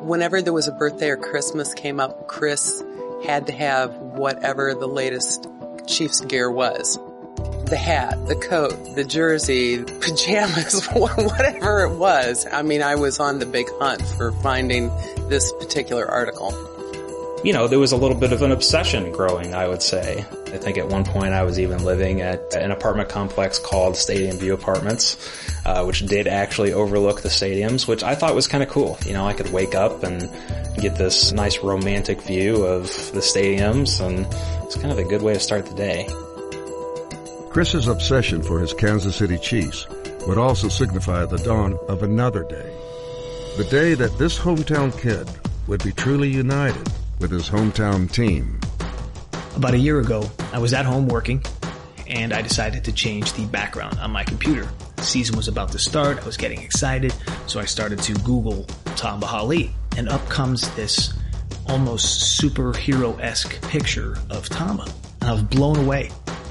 Whenever there was a birthday or Christmas came up, Chris had to have whatever the latest Chiefs gear was. The hat, the coat, the jersey, pajamas, whatever it was. I mean, I was on the big hunt for finding this particular article. You know, there was a little bit of an obsession growing, I would say. I think at one point I was even living at an apartment complex called Stadium View Apartments, which did actually overlook the stadiums, which I thought was kind of cool. You know, I could wake up and get this nice romantic view of the stadiums, and it's kind of a good way to start the day. Chris's obsession for his Kansas City Chiefs would also signify the dawn of another day. The day that this hometown kid would be truly united with his hometown team. About a year ago, I was at home working, and I decided to change the background on my computer. The season was about to start, I was getting excited, so I started to Google Tamba Hali, and up comes this almost superhero-esque picture of Tamba, and I was blown away.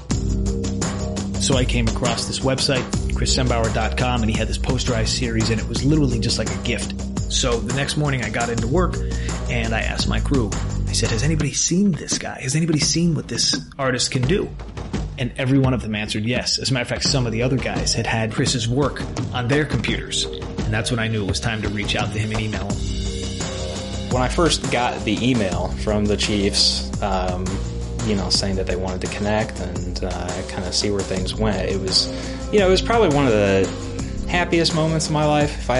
So I came across this website, chrissembauer.com, and he had this posterized series, and it was literally just like a gift. So the next morning I got into work, and I asked my crew, I said, has anybody seen this guy? Has anybody seen what this artist can do? And every one of them answered yes. As a matter of fact, some of the other guys had Chris's work on their computers. And that's when I knew it was time to reach out to him and email him. When I first got the email from the Chiefs, saying that they wanted to connect and kind of see where things went, it was probably one of the happiest moments of my life, if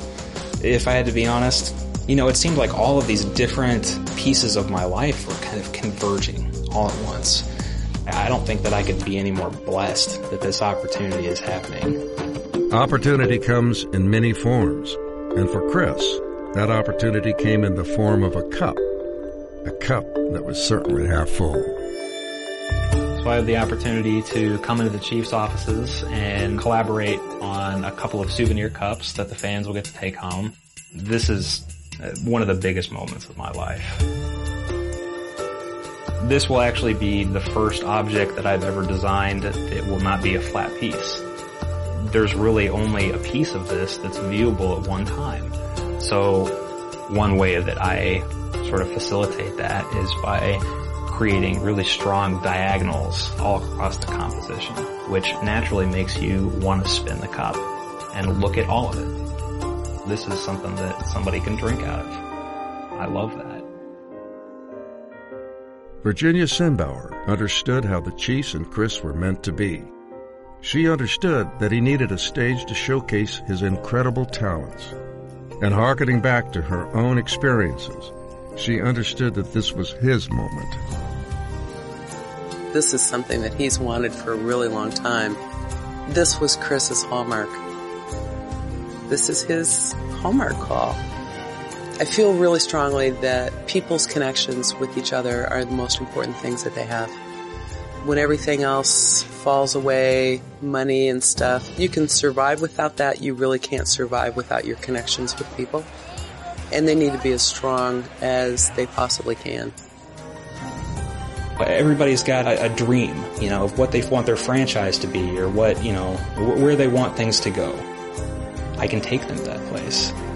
I had to be honest. You know, it seemed like all of these different pieces of my life were kind of converging all at once. I don't think that I could be any more blessed that this opportunity is happening. Opportunity comes in many forms, and for Chris, that opportunity came in the form of a cup that was certainly half full. So I had the opportunity to come into the Chiefs offices and collaborate on a couple of souvenir cups that the fans will get to take home. This is one of the biggest moments of my life. This will actually be the first object that I've ever designed that will not be a flat piece. There's really only a piece of this that's viewable at one time. So one way that I sort of facilitate that is by creating really strong diagonals all across the composition, which naturally makes you want to spin the cup and look at all of it. This is something that somebody can drink out of. I love that. Virginia Sembauer understood how the Chiefs and Chris were meant to be. She understood that he needed a stage to showcase his incredible talents. And hearkening back to her own experiences, she understood that this was his moment. This is something that he's wanted for a really long time. This was Chris's hallmark. This is his hallmark call. I feel really strongly that people's connections with each other are the most important things that they have. When everything else falls away, money and stuff, you can survive without that. You really can't survive without your connections with people. And they need to be as strong as they possibly can. Everybody's got a dream, of what they want their franchise to be or what, where they want things to go. I can take them to that place.